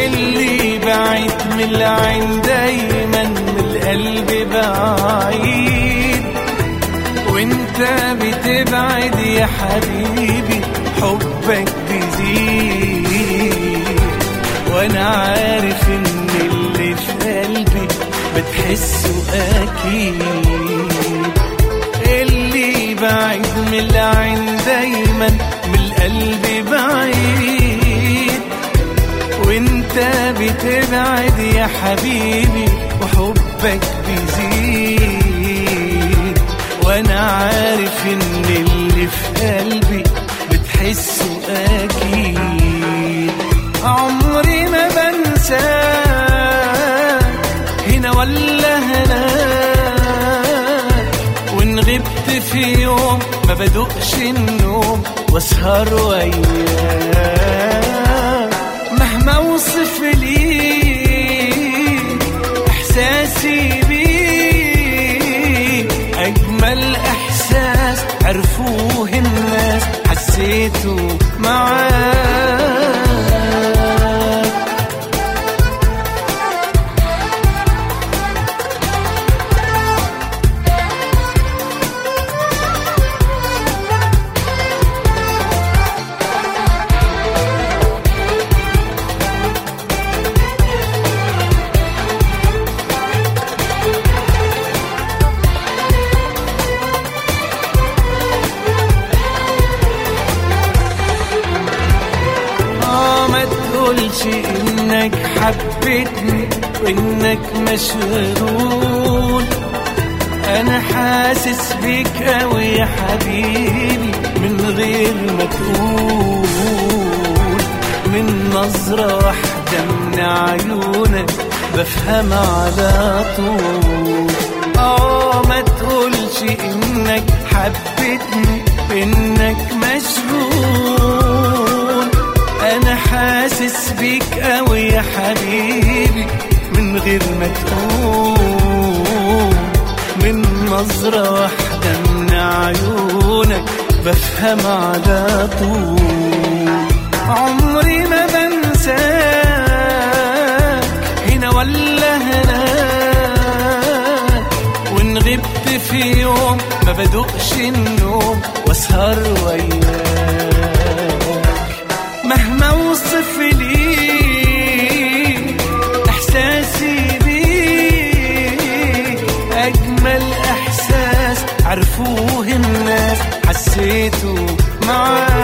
اللي بعيد من العين دايما من القلب بعيد، وانت بتبعد يا حبيبي حبك بيزيد، وانا عارف ان اللي في قلبي بتحسه اكيد. اللي بعيد من العين دايما من القلب بعيد، وانت بتبعد يا حبيبي وحبك بيزيد، وانا عارف ان اللي في قلبي بتحسه اكيد. عمري ما بنساك هنا ولا هناك، وان غبت في يوم ما بدقش النوم واسهر وياك. مهما اوصف ليك احساسي بيك، اجمل احساس عرفوه الناس حسيته معاك. تقولش انك حبيتني وانك مشغول، انا حاسس بيك اوي يا حبيبي من غير ما تقول. من نظرة واحدة من عيونك بفهم على طول. ما تقولش انك حبيتني وانك مشغول، انا حاسس بيك اوي يا حبيبي من غير ما تقول. من نظرة واحدة من عيونك بفهم على طول. عمري ما بنساك هنا ولا هناك، وان غبت في يوم ما بدقش النوم واسهر وياك. مهما اوصف ليك احساسي بيك، اجمل احساس عرفوه الناس حسيته معاك.